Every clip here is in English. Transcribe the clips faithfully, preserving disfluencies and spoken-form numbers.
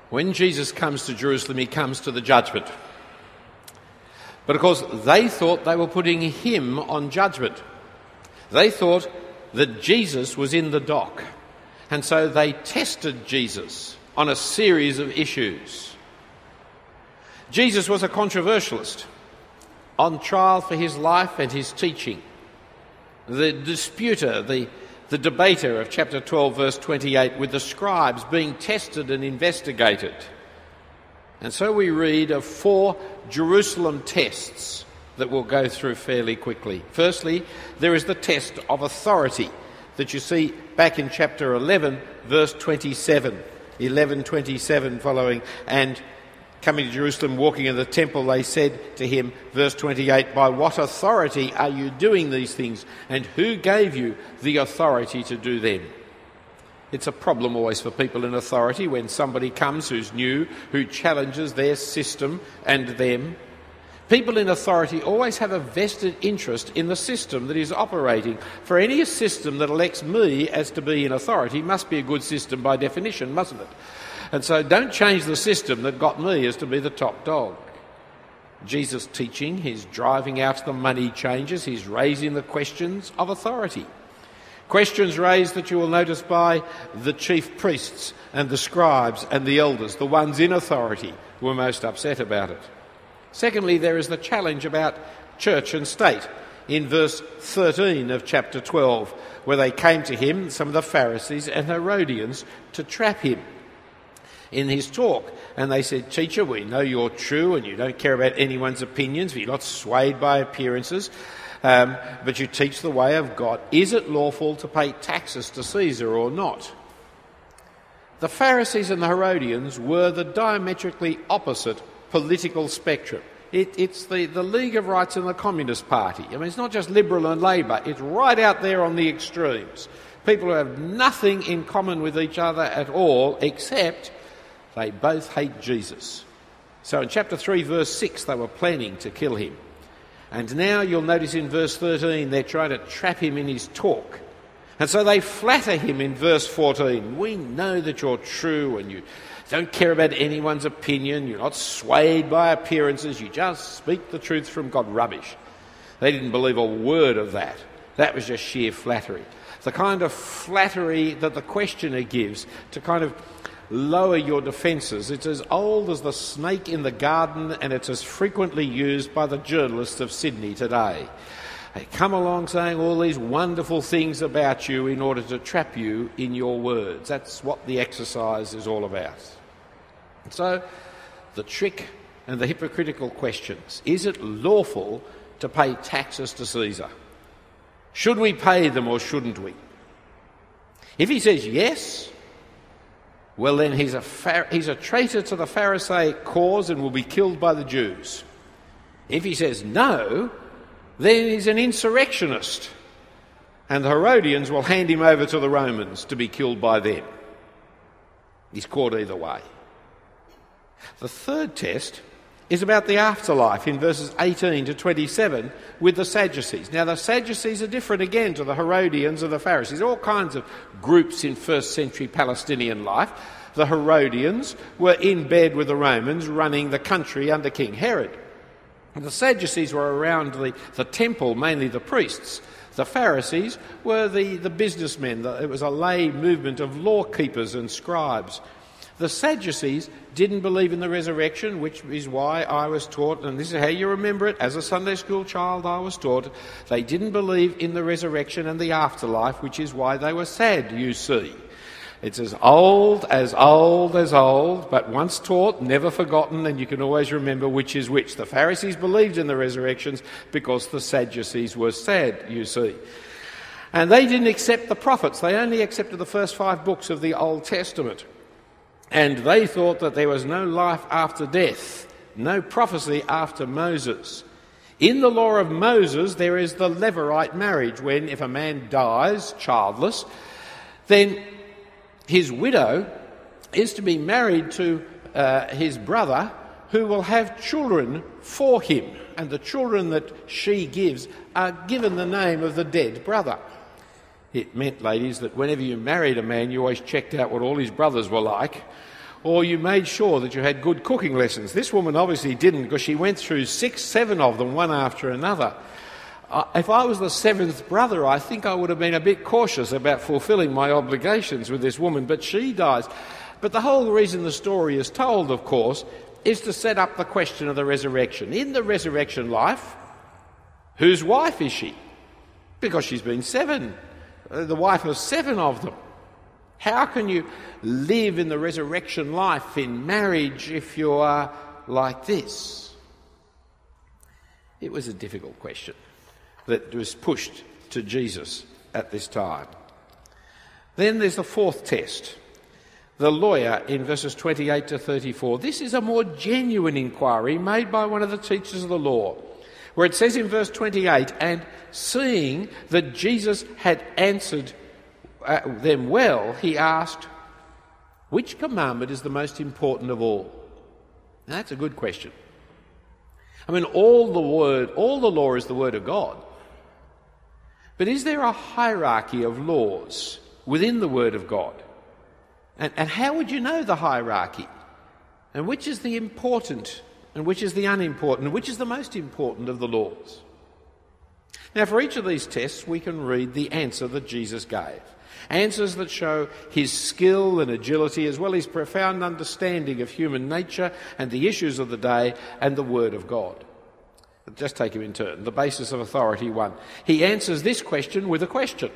When Jesus comes to Jerusalem, he comes to the judgment. But of course, they thought they were putting him on judgment. They thought that Jesus was in the dock. And so they tested Jesus on a series of issues. Jesus was a controversialist, on trial for his life and his teaching. The disputer, the, the debater of chapter twelve, verse twenty-eight, with the scribes being tested and investigated. And so we read of four Jerusalem tests that we'll go through fairly quickly. Firstly, there is the test of authority that you see back in chapter eleven, verse twenty-seven. eleven twenty-seven following, and coming to Jerusalem, walking in the temple, they said to him, verse twenty-eight, "By what authority are you doing these things, and who gave you the authority to do them?" It's a problem always for people in authority when somebody comes who's new, who challenges their system and them. People in authority always have a vested interest in the system that is operating. For any system that elects me as to be in authority must be a good system by definition, mustn't it? And so don't change the system that got me as to be the top dog. Jesus' teaching, he's driving out the money changers, he's raising the questions of authority. Questions raised that you will notice by the chief priests and the scribes and the elders, the ones in authority, who were most upset about it. Secondly, there is the challenge about church and state in verse thirteen of chapter twelve, where they came to him, some of the Pharisees and Herodians, to trap him in his talk. And they said, "Teacher, we know you're true and you don't care about anyone's opinions, but you're not swayed by appearances. Um, but you teach the way of God. Is it lawful to pay taxes to Caesar or not?" The Pharisees and the Herodians were the diametrically opposite political spectrum. It, it's the, the League of Rights and the Communist Party. I mean, it's not just Liberal and Labor. It's right out there on the extremes. People who have nothing in common with each other at all, except they both hate Jesus. So in chapter three, verse six, they were planning to kill him. And now you'll notice in verse thirteen, they're trying to trap him in his talk. And so they flatter him in verse fourteen. "We know that you're true and you don't care about anyone's opinion. You're not swayed by appearances. You just speak the truth from God." Rubbish. They didn't believe a word of that. That was just sheer flattery. The kind of flattery that the questioner gives to kind of lower your defences. It's as old as the snake in the garden, and it's as frequently used by the journalists of Sydney today. They come along saying all these wonderful things about you in order to trap you in your words. That's what the exercise is all about. So, the trick and the hypocritical questions. Is it lawful to pay taxes to Caesar? Should we pay them or shouldn't we? If he says yes, well then he's a, Phar- he's a traitor to the Pharisaic cause and will be killed by the Jews. If he says no, then he's an insurrectionist, and the Herodians will hand him over to the Romans to be killed by them. He's caught either way. The third test is about the afterlife in verses eighteen to twenty-seven with the Sadducees. Now the Sadducees are different again to the Herodians and the Pharisees. All kinds of groups in first century Palestinian life. The Herodians were in bed with the Romans, running the country under King Herod. And the Sadducees were around the, the temple, mainly the priests. The Pharisees were the, the businessmen. The, it was a lay movement of law keepers and scribes. The Sadducees didn't believe in the resurrection, which is why I was taught, and this is how you remember it, as a Sunday school child I was taught, they didn't believe in the resurrection and the afterlife, which is why they were sad, you see. It's as old, as old, as old, but once taught, never forgotten, and you can always remember which is which. The Pharisees believed in the resurrections because the Sadducees were sad, you see. And they didn't accept the prophets. They only accepted the first five books of the Old Testament. And they thought that there was no life after death, no prophecy after Moses. In the law of Moses, there is the Levirate marriage, when if a man dies childless, then his widow is to be married to uh, his brother, who will have children for him. And the children that she gives are given the name of the dead brother. It meant, ladies, that whenever you married a man, you always checked out what all his brothers were like, or you made sure that you had good cooking lessons. This woman obviously didn't, because she went through six, seven of them, one after another. Uh, if I was the seventh brother, I think I would have been a bit cautious about fulfilling my obligations with this woman, but she dies. But the whole reason the story is told, of course, is to set up the question of the resurrection. In the resurrection life, whose wife is she? Because she's been seven, uh, the wife of seven of them. How can you live in the resurrection life in marriage if you are like this? It was a difficult question that was pushed to Jesus at this time. Then there's the fourth test. The lawyer in verses twenty-eight to thirty-four. This is a more genuine inquiry made by one of the teachers of the law, where it says in verse twenty-eight, and seeing that Jesus had answered uh, them well, he asked, which commandment is the most important of all? Now, that's a good question. I mean, all the word, all the law is the word of God. But is there a hierarchy of laws within the word of God? And, and how would you know the hierarchy? And which is the important and which is the unimportant, and which is the most important of the laws? Now, for each of these tests, we can read the answer that Jesus gave. Answers that show his skill and agility, as well as profound understanding of human nature and the issues of the day and the Word of God. But just take him in turn. The basis of authority one. He answers this question with a question,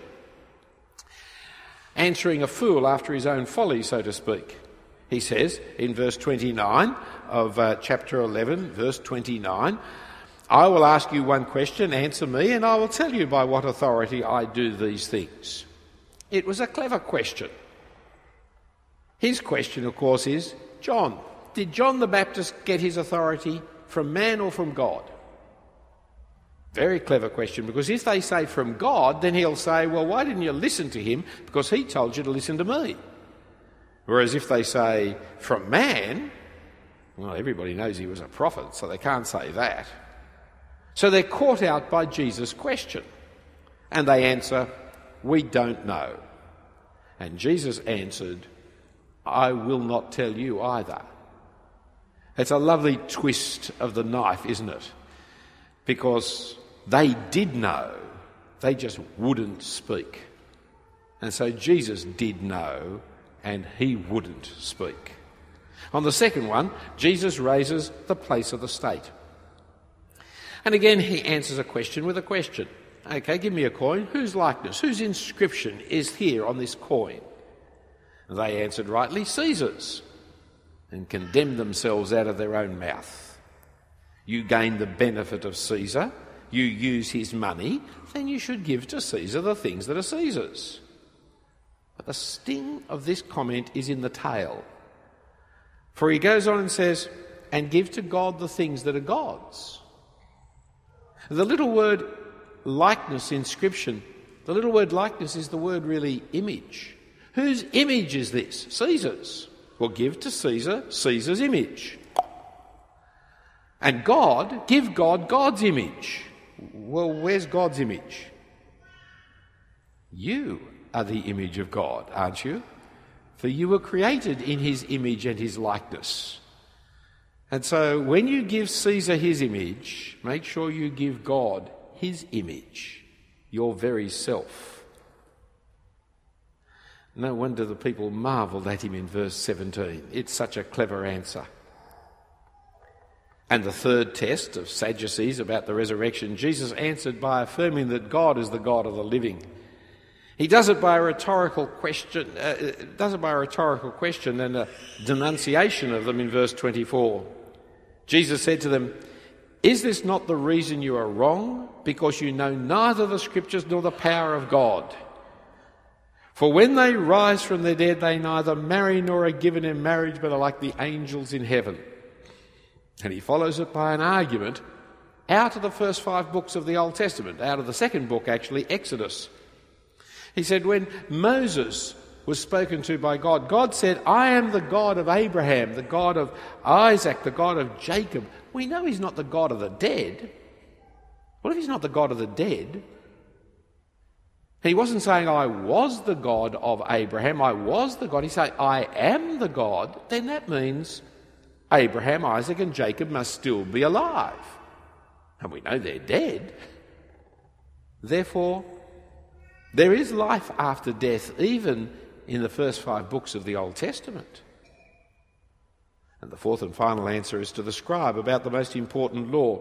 answering a fool after his own folly, so to speak. He says in verse twenty-nine of uh, chapter eleven, verse twenty-nine, I will ask you one question, answer me, and I will tell you by what authority I do these things. It was a clever question. His question, of course, is, John, did John the Baptist get his authority from man or from God? Very clever question, because if they say from God, then he'll say, well, why didn't you listen to him? Because he told you to listen to me. Whereas if they say from man, well, everybody knows he was a prophet, so they can't say that. So they're caught out by Jesus' question. And they answer, we don't know. And Jesus answered, I will not tell you either. It's a lovely twist of the knife, isn't it? Because they did know, they just wouldn't speak. And so Jesus did know, and he wouldn't speak. On the second one, Jesus raises the place of the state. And again, he answers a question with a question. Okay, give me a coin. Whose likeness, whose inscription is here on this coin? And they answered rightly, Caesar's, and condemned themselves out of their own mouth. You gain the benefit of Caesar, you use his money, then you should give to Caesar the things that are Caesar's. But the sting of this comment is in the tail. For he goes on and says, and give to God the things that are God's. The little word likeness, inscription, the little word likeness is the word really image. Whose image is this? Caesar's. Well, give to Caesar Caesar's image. And God, give God God's image. Well, where's God's image? You are the image of God, aren't you? For you were created in his image and his likeness. And so when you give Caesar his image, make sure you give God his image, your very self. No wonder the people marvelled at him in verse seventeen. It's such a clever answer. And the third test of Sadducees about the resurrection, Jesus answered by affirming that God is the God of the living. He does it by a rhetorical question, uh, does it by a rhetorical question and a denunciation of them in verse twenty-four. Jesus said to them, is this not the reason you are wrong? Because you know neither the Scriptures nor the power of God. For when they rise from the dead, they neither marry nor are given in marriage, but are like the angels in heaven. And he follows it by an argument out of the first five books of the Old Testament, out of the second book, actually, Exodus. He said, when Moses was spoken to by God, God said, I am the God of Abraham, the God of Isaac, the God of Jacob. We know he's not the God of the dead. What if he's not the God of the dead? He wasn't saying, I was the God of Abraham, I was the God. He's saying, I am the God. Then that means Abraham, Isaac and Jacob must still be alive. And we know they're dead. Therefore, there is life after death, even in the first five books of the Old Testament. And the fourth and final answer is to the scribe about the most important law.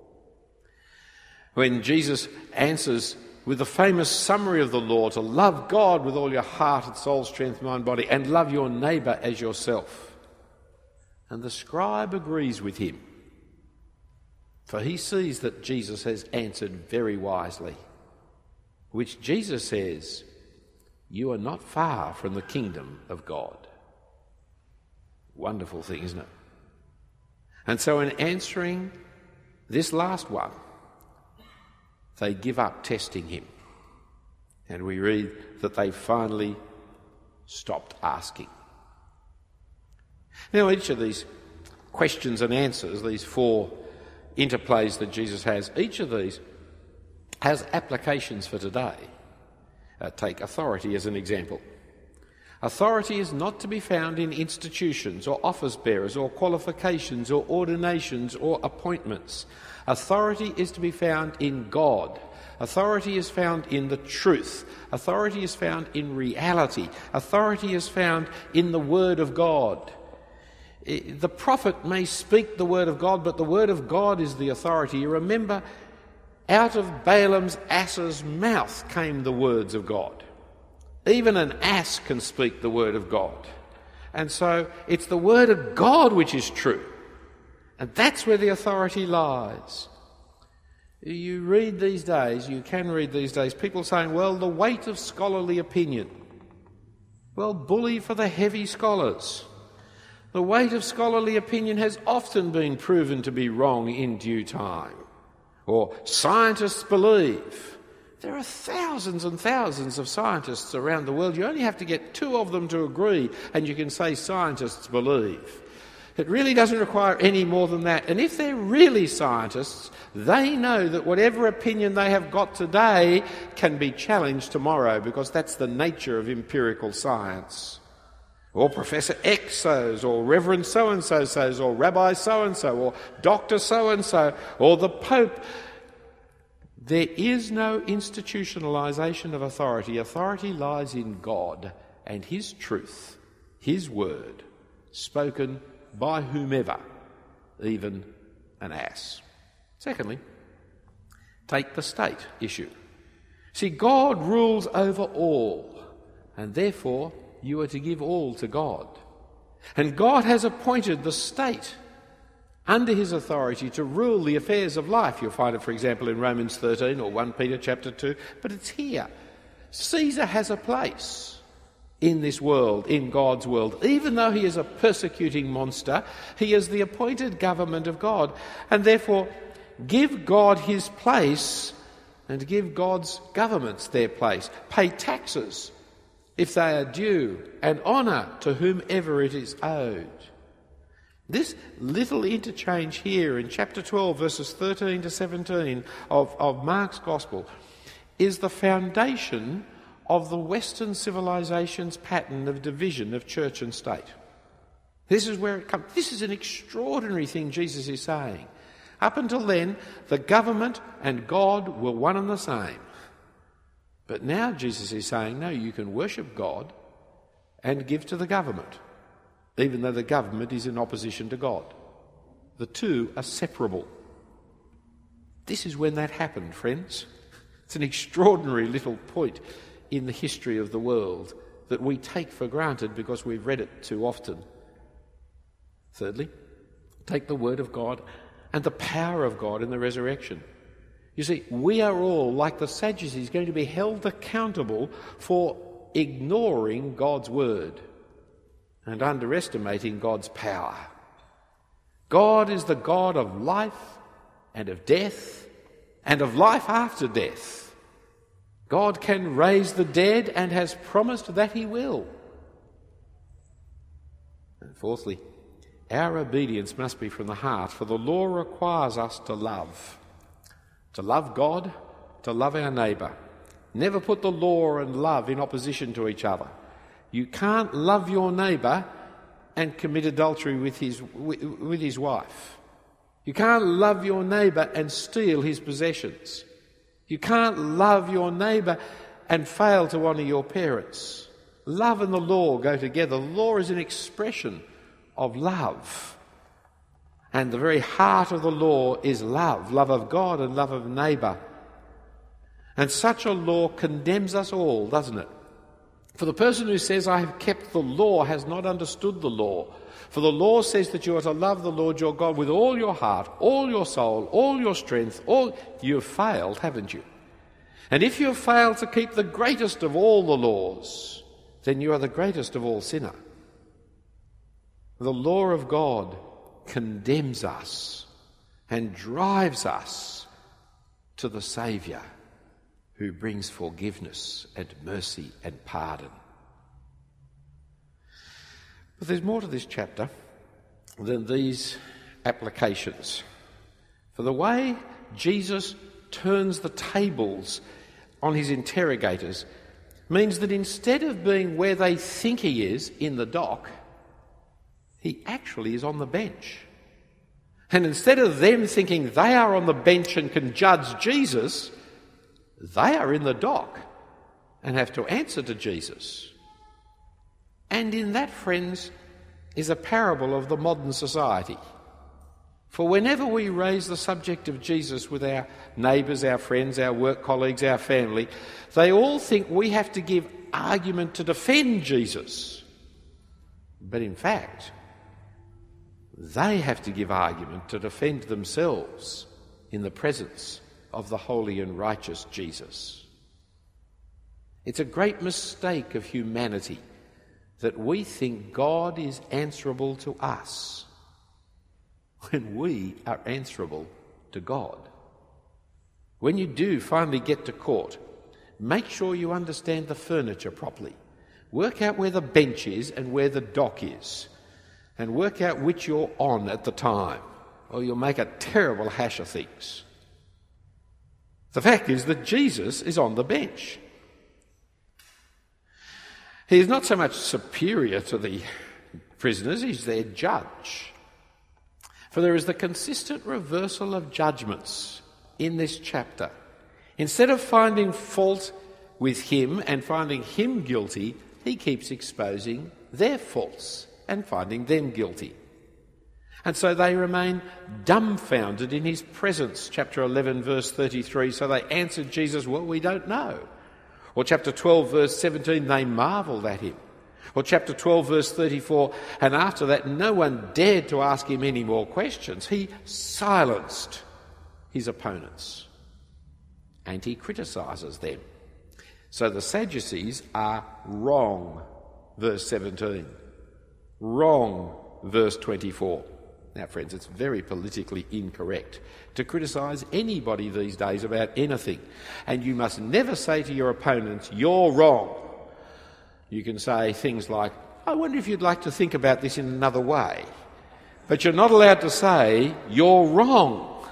When Jesus answers with the famous summary of the law, to love God with all your heart and soul, strength, mind, body, and love your neighbour as yourself. And the scribe agrees with him, for he sees that Jesus has answered very wisely, which Jesus says, you are not far from the kingdom of God. Wonderful thing, isn't it? And so in answering this last one, they give up testing him. And we read that they finally stopped asking. Now, each of these questions and answers, these four interplays that Jesus has, each of these has applications for today. Uh, take authority as an example. Authority is not to be found in institutions or office bearers or qualifications or ordinations or appointments. Authority is to be found in God. Authority is found in the truth. Authority is found in reality. Authority is found in the Word of God. The prophet may speak the Word of God, but the Word of God is the authority. You remember, out of Balaam's ass's mouth came the words of God. Even an ass can speak the Word of God. And so it's the Word of God which is true. And that's where the authority lies. You read these days, you can read these days, people saying, well, the weight of scholarly opinion. Well, bully for the heavy scholars. The weight of scholarly opinion has often been proven to be wrong in due time. Or scientists believe. There are thousands and thousands of scientists around the world. You only have to get two of them to agree and you can say scientists believe. It really doesn't require any more than that. And if they're really scientists, they know that whatever opinion they have got today can be challenged tomorrow, because that's the nature of empirical science. Or Professor X says, or Reverend so-and-so says, or Rabbi so-and-so, or Doctor so-and-so, or the Pope. There is no institutionalisation of authority. Authority lies in God and His truth, His word, spoken by whomever, even an ass. Secondly, take the state issue. See, God rules over all, and therefore you are to give all to God. And God has appointed the state under his authority to rule the affairs of life. You'll find it, for example, in Romans thirteen or First Peter chapter two, but it's here. Caesar has a place in this world, in God's world. Even though he is a persecuting monster, he is the appointed government of God. And therefore, give God his place and give God's governments their place. Pay taxes if they are due, and honour to whomever it is owed. This little interchange here in chapter twelve, verses thirteen to seventeen of, of Mark's Gospel is the foundation of the Western civilization's pattern of division of church and state. This is where it comes. This is an extraordinary thing Jesus is saying. Up until then, the government and God were one and the same. But now Jesus is saying, no, you can worship God and give to the government, even though the government is in opposition to God. The two are separable. This is when that happened, friends. It's an extraordinary little point in the history of the world that we take for granted because we've read it too often. Thirdly, take the word of God and the power of God in the resurrection. You see, we are all, like the Sadducees, going to be held accountable for ignoring God's word and underestimating God's power. God is the God of life and of death and of life after death. God can raise the dead and has promised that he will. And fourthly, our obedience must be from the heart, for the law requires us to love. To love God, to love our neighbour, Never put the law and love in opposition to each other. You can't love your neighbour and commit adultery with his, with his wife. You can't love your neighbour and steal his possessions. You can't love your neighbour and fail to honour your parents. Love and the law go together. The law is an expression of love. And the very heart of the law is love, love of God and love of neighbour. And such a law condemns us all, doesn't it? For the person who says, I have kept the law, has not understood the law. For the law says that you are to love the Lord your God with all your heart, all your soul, all your strength. All You have failed, haven't you? And if you have failed to keep the greatest of all the laws, then you are the greatest of all sinner. The law of God condemns us and drives us to the Saviour, who brings forgiveness and mercy and pardon. But there's more to this chapter than these applications. For the way Jesus turns the tables on his interrogators means that instead of being where they think he is, in the dock, he actually is on the bench. And instead of them thinking they are on the bench and can judge Jesus, they are in the dock and have to answer to Jesus. And in that, friends, is a parable of the modern society. For whenever we raise the subject of Jesus with our neighbours, our friends, our work colleagues, our family, they all think we have to give argument to defend Jesus. But in fact, they have to give argument to defend themselves in the presence of the holy and righteous Jesus. It's a great mistake of humanity that we think God is answerable to us when we are answerable to God. When you do finally get to court, make sure you understand the furniture properly. Work out where the bench is and where the dock is, and work out which you're on at the time, or you'll make a terrible hash of things. The fact is that Jesus is on the bench. He is not so much superior to the prisoners, he's their judge. For there is the consistent reversal of judgments in this chapter. Instead of finding fault with him and finding him guilty, he keeps exposing their faults and finding them guilty. And so they remain dumbfounded in his presence. Chapter eleven, verse thirty-three, so they answered Jesus, well, we don't know. Or chapter twelve, verse seventeen, they marvelled at him. Or chapter twelve, verse thirty-four, and after that no one dared to ask him any more questions. He silenced his opponents and he criticises them. So the Sadducees are wrong, verse seventeen. Wrong, verse twenty-four. Now, friends, it's very politically incorrect to criticise anybody these days about anything. And you must never say to your opponents, you're wrong. You can say things like, I wonder if you'd like to think about this in another way. But you're not allowed to say, you're wrong.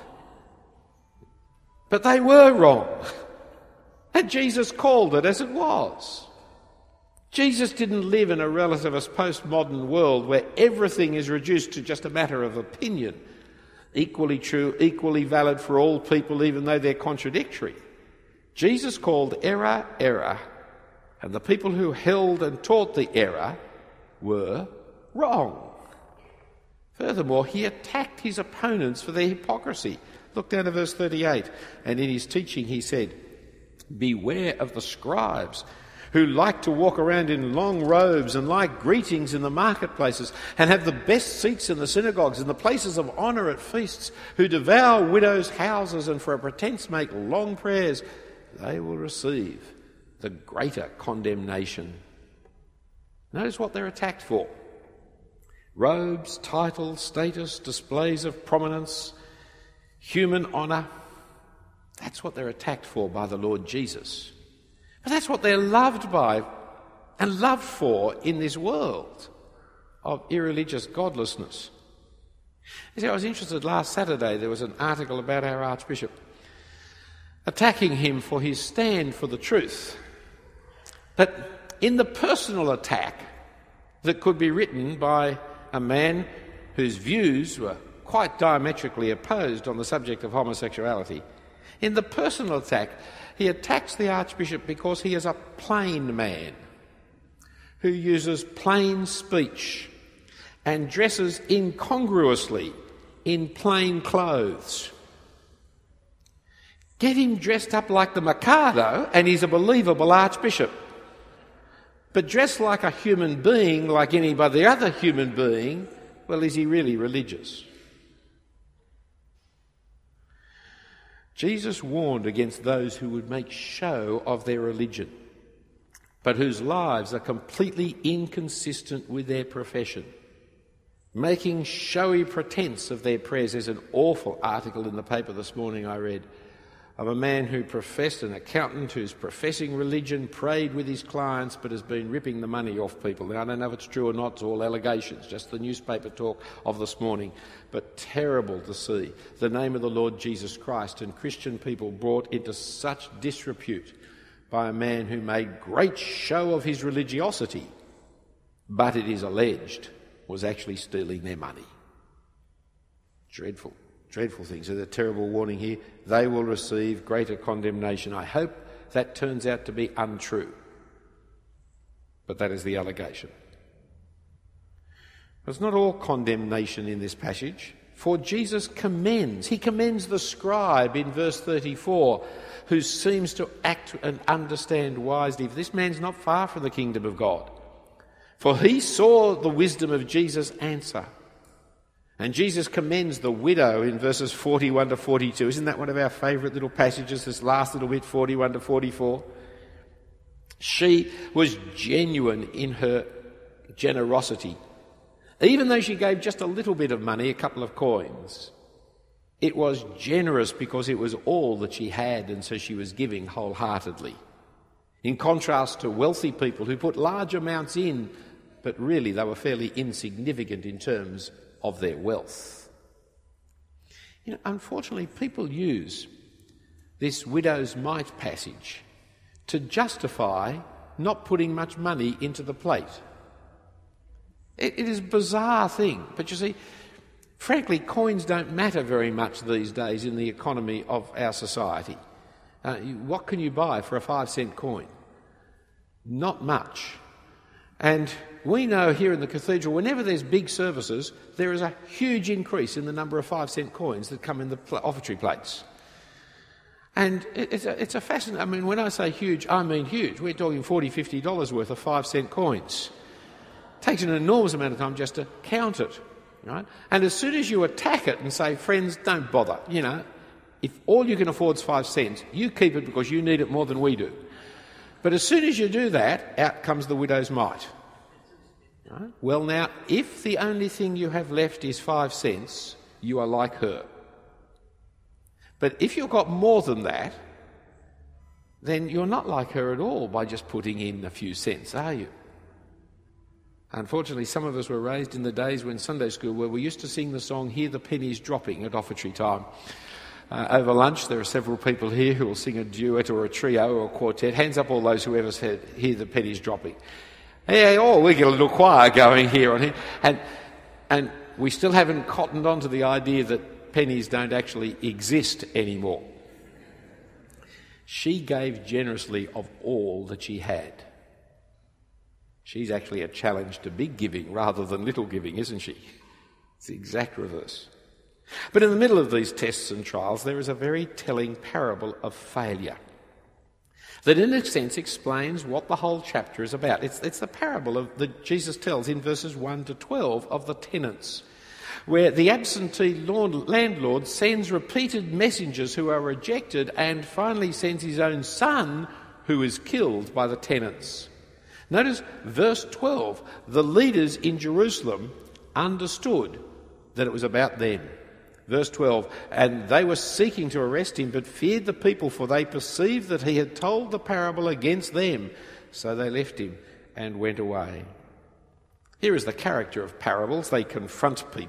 But they were wrong. And Jesus called it as it was. Jesus didn't live in a relativist postmodern world where everything is reduced to just a matter of opinion, equally true, equally valid for all people, even though they're contradictory. Jesus called error, error, and the people who held and taught the error were wrong. Furthermore, he attacked his opponents for their hypocrisy. Look down to verse thirty-eight. And in his teaching he said, beware of the scribes who like to walk around in long robes and like greetings in the marketplaces and have the best seats in the synagogues and the places of honour at feasts, who devour widows' houses and for a pretence make long prayers. They will receive the greater condemnation. Notice what they're attacked for. Robes, titles, status, displays of prominence, human honour. That's what they're attacked for by the Lord Jesus. But that's what they're loved by and loved for in this world of irreligious godlessness. You see, I was interested last Saturday, there was an article about our Archbishop. attacking him for his stand for the truth. But in the personal attack that could be written by a man whose views were quite diametrically opposed on the subject of homosexuality, in the personal attack, he attacks the Archbishop because he is a plain man who uses plain speech and dresses incongruously in plain clothes. Get him dressed up like the Mikado and he's a believable Archbishop. But dressed like a human being, like any other human being, well, is he really religious? Jesus warned against those who would make show of their religion, but whose lives are completely inconsistent with their profession. Making showy pretense of their prayers. There's an awful article in the paper this morning I read of a man who professed, an accountant who's professing religion, prayed with his clients, but has been ripping the money off people. Now, I don't know if it's true or not, it's all allegations, just the newspaper talk of this morning. But terrible to see the name of the Lord Jesus Christ and Christian people brought into such disrepute by a man who made great show of his religiosity, but it is alleged was actually stealing their money. Dreadful. Dreadful things. There's a terrible warning here. They will receive greater condemnation. I hope that turns out to be untrue. But that is the allegation. But it's not all condemnation in this passage, for Jesus commends. He commends the scribe in verse thirty-four, who seems to act and understand wisely. For this man's not far from the kingdom of God. For he saw the wisdom of Jesus answer. And Jesus commends the widow in verses forty-one to forty-two. Isn't that one of our favourite little passages, this last little bit, forty-one to forty-four? She was genuine in her generosity. Even though she gave just a little bit of money, a couple of coins, it was generous because it was all that she had, and so she was giving wholeheartedly. In contrast to wealthy people who put large amounts in, but really they were fairly insignificant in terms of their wealth. You know, unfortunately, people use this widow's mite passage to justify not putting much money into the plate. It, it is a bizarre thing, but you see, frankly, coins don't matter very much these days in the economy of our society. Uh, you, what can you buy for a five cent coin? Not much. And we know here in the cathedral, whenever there's big services, there is a huge increase in the number of five cent coins that come in the pl- offertory plates. And it, it's, a, it's a fascinating... I mean, when I say huge, I mean huge. We're talking forty dollars, fifty dollars worth of five cent coins. It takes an enormous amount of time just to count it, right? And as soon as you attack it and say, friends, don't bother, you know, if all you can afford is five cents, you keep it because you need it more than we do. But as soon as you do that, out comes the widow's mite. Right? Well, now, if the only thing you have left is five cents, you are like her. But if you've got more than that, then you're not like her at all by just putting in a few cents, are you? Unfortunately, some of us were raised in the days when Sunday school, where we used to sing the song "Hear the Pennies Dropping" at offertory time. Uh, over lunch, there are several people here who will sing a duet or a trio or a quartet. Hands up all those who ever said, "Hear the pennies dropping." Yeah, oh, we get a little choir going here on here. And, and we still haven't cottoned on to the idea that pennies don't actually exist anymore. She gave generously of all that she had. She's actually a challenge to big giving rather than little giving, isn't she? It's the exact reverse. But in the middle of these tests and trials, there is a very telling parable of failure that in a sense explains what the whole chapter is about. It's, it's the parable of that Jesus tells in verses one to twelve of the tenants, where the absentee landlord sends repeated messengers who are rejected and finally sends his own son, who is killed by the tenants. Notice verse twelve, the leaders in Jerusalem understood that it was about them. Verse twelve, and they were seeking to arrest him, but feared the people, for they perceived that he had told the parable against them. So they left him and went away. Here is the character of parables. They confront people,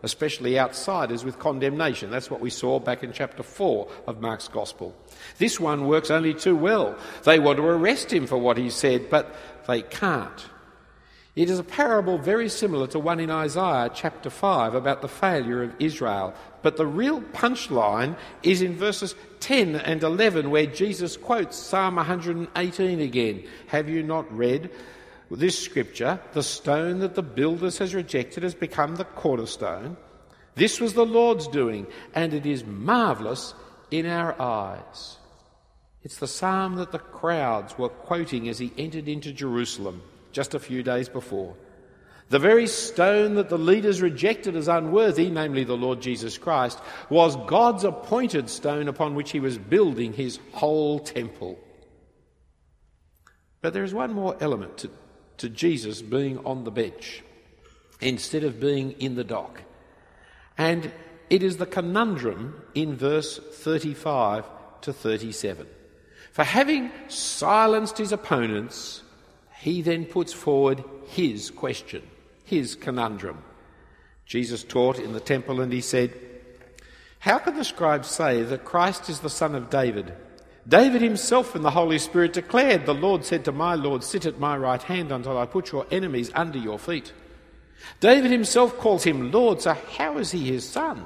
especially outsiders with condemnation. That's what we saw back in chapter four of Mark's Gospel. This one works only too well. They want to arrest him for what he said, but they can't. It is a parable very similar to one in Isaiah chapter five about the failure of Israel. But the real punchline is in verses ten and eleven, where Jesus quotes Psalm one hundred eighteen again. Have you not read this scripture? The stone that the builders has rejected has become the cornerstone. This was the Lord's doing, and it is marvellous in our eyes. It's the psalm that the crowds were quoting as he entered into Jerusalem just a few days before. The very stone that the leaders rejected as unworthy, namely the Lord Jesus Christ, was God's appointed stone upon which he was building his whole temple. But there is one more element to, to Jesus being on the bench instead of being in the dock. And it is the conundrum in verse thirty-five to thirty-seven. For having silenced his opponents, he then puts forward his question, his conundrum. Jesus taught in the temple and he said, how can the scribes say that Christ is the son of David? David himself in the Holy Spirit declared, the Lord said to my Lord, sit at my right hand until I put your enemies under your feet. David himself calls him Lord, so how is he his son?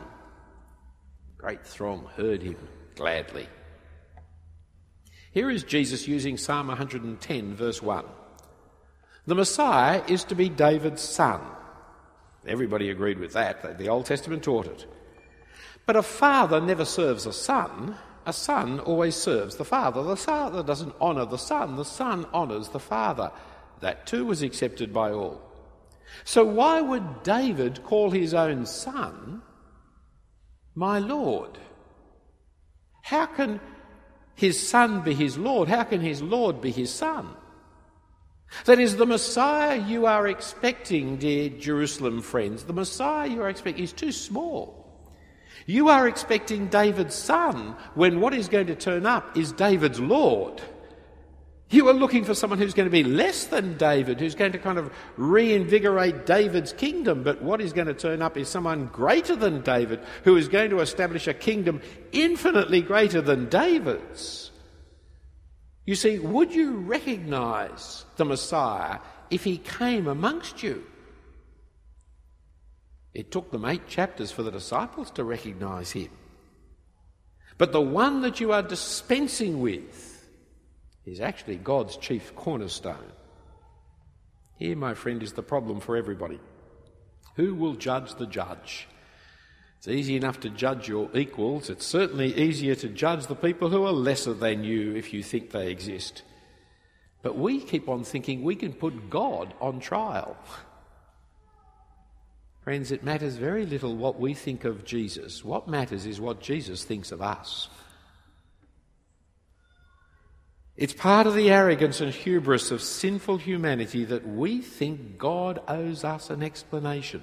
Great throng heard him gladly. Here is Jesus using Psalm one hundred ten verse one. The Messiah is to be David's son. Everybody agreed with that. The Old Testament taught it. But a father never serves a son. A son always serves the father. The father doesn't honour the son. The son honours the father. That too was accepted by all. So why would David call his own son my Lord? How can his son be his Lord? How can his Lord be his son? That is, the Messiah you are expecting, dear Jerusalem friends, the Messiah you are expecting is too small. You are expecting David's son when what is going to turn up is David's Lord. You are looking for someone who's going to be less than David, who's going to kind of reinvigorate David's kingdom, but what is going to turn up is someone greater than David, who is going to establish a kingdom infinitely greater than David's. You see, would you recognise the Messiah if he came amongst you? It took them eight chapters for the disciples to recognise him. But the one that you are dispensing with is actually God's chief cornerstone. Here, my friend, is the problem for everybody. Who will judge the judge? It's easy enough to judge your equals. It's certainly easier to judge the people who are lesser than you if you think they exist. But we keep on thinking we can put God on trial. Friends, it matters very little what we think of Jesus. What matters is what Jesus thinks of us. It's part of the arrogance and hubris of sinful humanity that we think God owes us an explanation.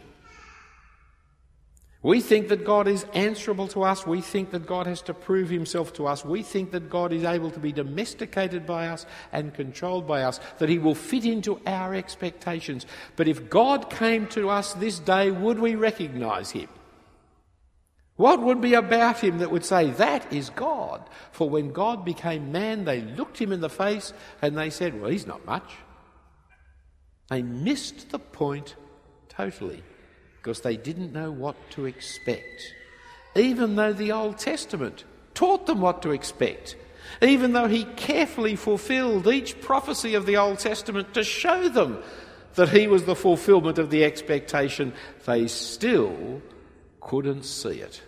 We think that God is answerable to us. We think that God has to prove himself to us. We think that God is able to be domesticated by us and controlled by us, that he will fit into our expectations. But if God came to us this day, would we recognise him? What would be about him that would say, that is God? For when God became man, they looked him in the face and they said, well, he's not much. They missed the point totally, because they didn't know what to expect. Even though the Old Testament taught them what to expect, even though he carefully fulfilled each prophecy of the Old Testament to show them that he was the fulfilment of the expectation, they still couldn't see it.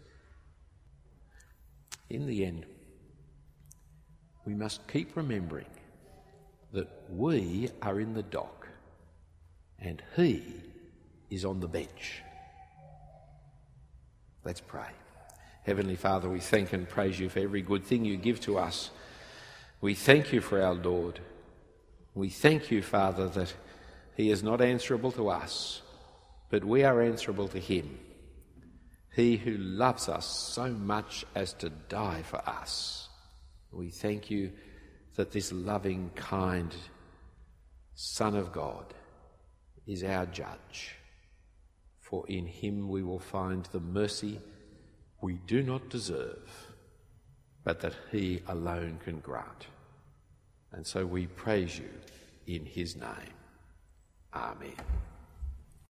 In the end, we must keep remembering that we are in the dock and he is on the bench. Let's pray. Heavenly Father, we thank and praise you for every good thing you give to us. We thank you for our Lord. We thank you, Father, that he is not answerable to us, but we are answerable to him. He who loves us so much as to die for us. We thank you that this loving, kind Son of God is our judge. for in him we will find the mercy we do not deserve, but that he alone can grant. And so we praise you in his name. Amen.